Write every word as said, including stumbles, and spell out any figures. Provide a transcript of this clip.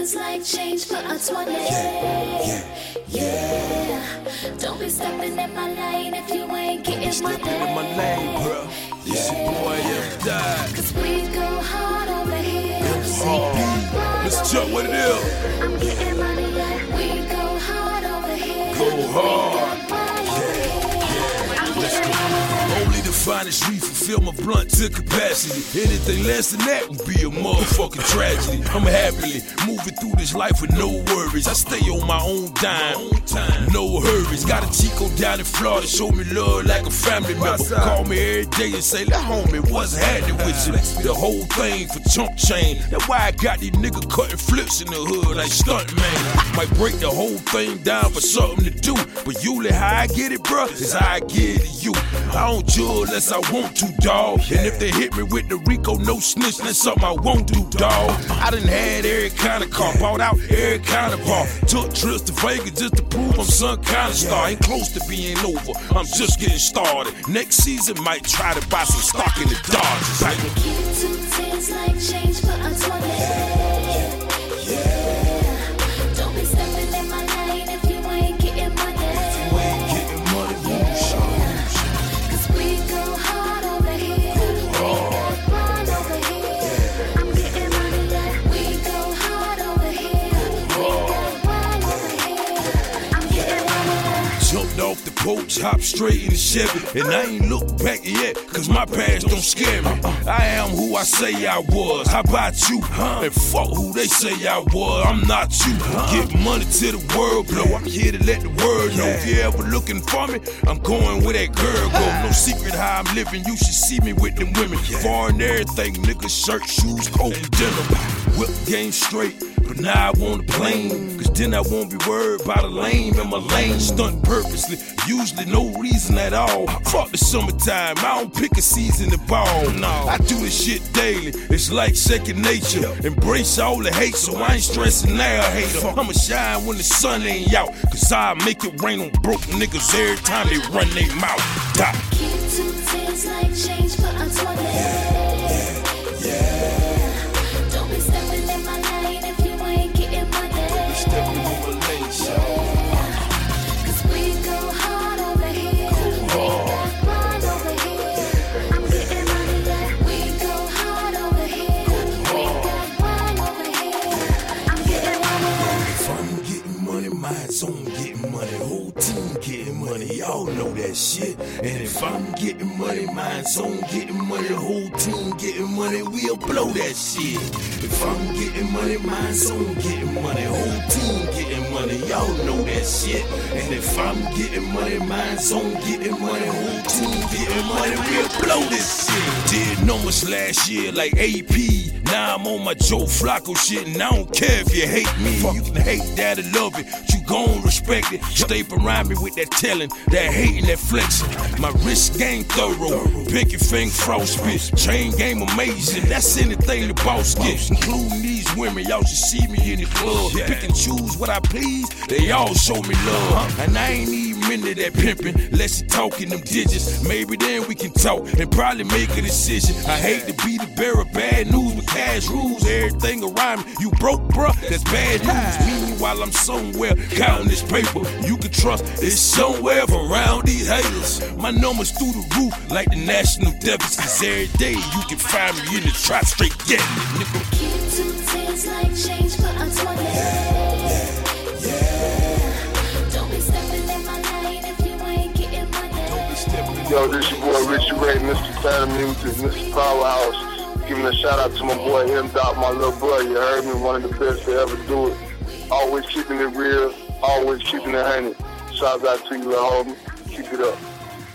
tens like change for a twenty. Yeah, yeah, yeah. Don't be stepping in my lane if you ain't getting money. Stepping in my lane, bro. This your boy F Dot. Cause we go hard over here. Oh, Mister Chuck, what it is? I'm getting money, yeah. We go hard over here. Go hard. Only the finest reef fulfill my blunt to capacity. Anything less than that would be a motherfucking tragedy. I'm happily moving through this life with no worries. I stay on my own dime, no hurries. Got a Chico down in Florida, show me love like a family member. Call me every day and say, "That homie, what's happening with you?" The whole thing for chunk chain. That's why I got these niggas cutting flips in the hood like stunt man. Might break the whole thing down for something to do, but usually how I get it, bruh, is how I get it to you. I don't judge unless I want to, dawg. And if they hit me with the Rico, no snitch, that's something I won't do, dawg. I done had every kind of car, bought out every kind of bar. Took trips to Vegas just to prove I'm some kind of star. Ain't close to being over, I'm just getting started. Next season, might try to buy some stock in the Dodgers. Like we keep it two tens like change for a twenty. Yeah. Don't be stepping in my lane if you ain't getting money. If you ain't getting money, you show. Cause we go hard over here. Hard. Run over here. I'm getting money, yeah. We go hard over here. Hard. Run over here. I'm getting money. Jumped off the porch, hopped straight in the Chevy, and I ain't looked back yet, cause my past don't scare me. I am who I say I was. How about you? And fuck who they say I was. I'm not you. Get money to the world blow. I'm here to let the world know. If you ever looking for me, I'm going where that girl go. No secret how I'm living. You should see me with them women. Foreign everything, niggas, shirt, shoes, coat, and denim. Whip game straight. But now I want a plane, cause then I won't be worried about a lame in my lane. Stunt purposely, usually no reason at all. Fuck the summertime, I don't pick a season to ball. No, I do this shit daily, it's like second nature. Embrace all the hate, so I ain't stressing now, hater. I'ma shine when the sun ain't out, cause I make it rain on broke niggas every time they run their mouth. Die. Keep two tens like change for a twenty. Yeah, yeah. Don't be stepping in my lane if you ain't getting money. Stepping on my lane, Cause we go hard over here. hard. Run over here. I'm getting money, yeah. We go hard over here. Run over here. I'm getting money. If I'm getting money, mine's on getting money. Whole team getting money, y'all know that shit. And if I'm getting money, mine's on getting money. The whole team getting money, we'll blow that shit. If I'm getting money, mine's on getting money. Whole team getting money, y'all know that shit. And if I'm getting money, mine's on getting money. Whole team getting money, we'll blow this shit. Did numbers last year like A P. Now I'm on my Joe Flacco shit, and I don't care if you hate me. You can hate that or love it, you gon' respect it. Stay around me with that telling, that hating, that flexing. My wrist game thorough, pinky finger frostbite, chain game amazing. That's anything the boss gets, including these women. Y'all should see me in the club, pick and choose what I please. They all show me love, and I ain't even into that pimping, unless you talking them digits. Maybe then we can talk and probably make a decision. I hate to be the bearer of bad news with cash rules. Everything around me, you broke, bruh, that's bad news. Meanwhile, I'm somewhere counting this paper. You can trust it's somewhere around these haters. My numbers through the roof like the national deficits. Every day you can find me in the trap straight getting it, nigga. Keep two tens like change for a twenty. Don't be stepping in my lane if you ain't getting money. Yo, this your boy Richie Ray, Mister Phantom Music, Mister Powerhouse. Giving a shout out to my boy M. Dot, my little brother. You heard me, one of the best to ever do it. Always keeping it real, always keeping it honey. Shout out to you, little homie. Keep it up.